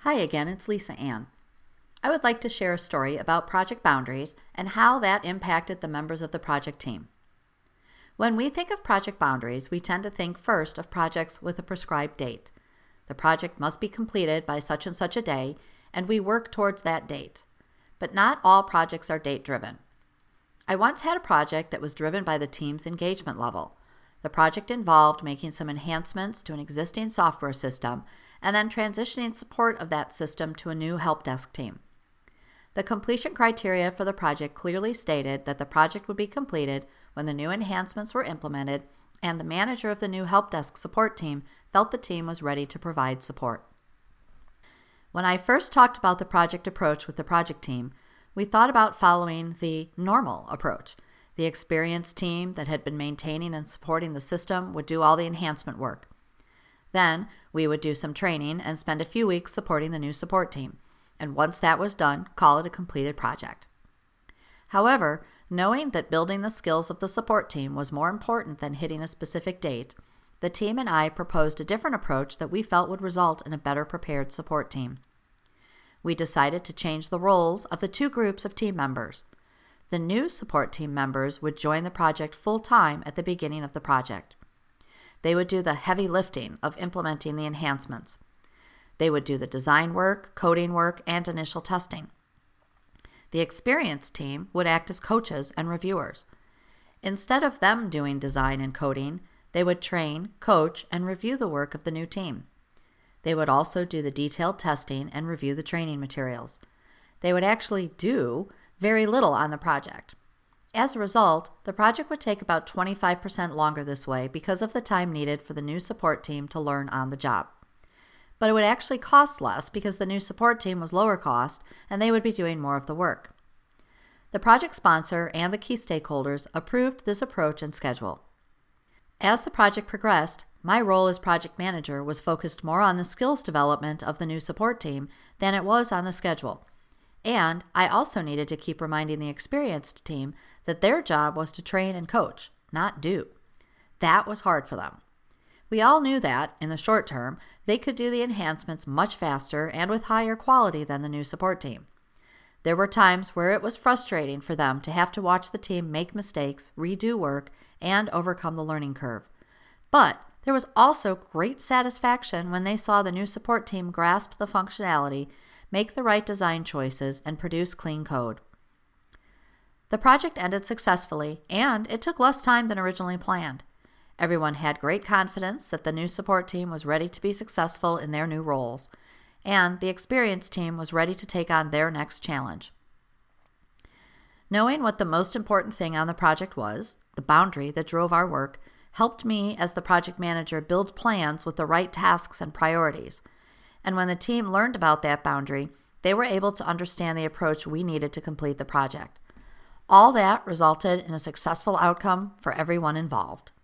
Hi again, it's Lisa Ann. I would like to share a story about project boundaries and how that impacted the members of the project team. When we think of project boundaries, we tend to think first of projects with a prescribed date. The project must be completed by such and such a day, and we work towards that date. But not all projects are date-driven. I once had a project that was driven by the team's engagement level. The project involved making some enhancements to an existing software system and then transitioning support of that system to a new help desk team. The completion criteria for the project clearly stated that the project would be completed when the new enhancements were implemented and the manager of the new help desk support team felt the team was ready to provide support. When I first talked about the project approach with the project team, we thought about following the normal approach. The experienced team that had been maintaining and supporting the system would do all the enhancement work. Then we would do some training and spend a few weeks supporting the new support team. And once that was done, call it a completed project. However, knowing that building the skills of the support team was more important than hitting a specific date, the team and I proposed a different approach that we felt would result in a better prepared support team. We decided to change the roles of the two groups of team members. The new support team members would join the project full-time at the beginning of the project. They would do the heavy lifting of implementing the enhancements. They would do the design work, coding work, and initial testing. The experienced team would act as coaches and reviewers. Instead of them doing design and coding, they would train, coach, and review the work of the new team. They would also do the detailed testing and review the training materials. They would actually do very little on the project. As a result, the project would take about 25% longer this way because of the time needed for the new support team to learn on the job. But it would actually cost less because the new support team was lower cost and they would be doing more of the work. The project sponsor and the key stakeholders approved this approach and schedule. As the project progressed, my role as project manager was focused more on the skills development of the new support team than it was on the schedule. And I also needed to keep reminding the experienced team that their job was to train and coach, not do. That was hard for them. We all knew that, in the short term, they could do the enhancements much faster and with higher quality than the new support team. There were times where it was frustrating for them to have to watch the team make mistakes, redo work, and overcome the learning curve. But there was also great satisfaction when they saw the new support team grasp the functionality, make the right design choices, and produce clean code. The project ended successfully, and it took less time than originally planned. Everyone had great confidence that the new support team was ready to be successful in their new roles, and the experienced team was ready to take on their next challenge. Knowing what the most important thing on the project was, the boundary that drove our work, helped me as the project manager build plans with the right tasks and priorities. And when the team learned about that boundary, they were able to understand the approach we needed to complete the project. All that resulted in a successful outcome for everyone involved.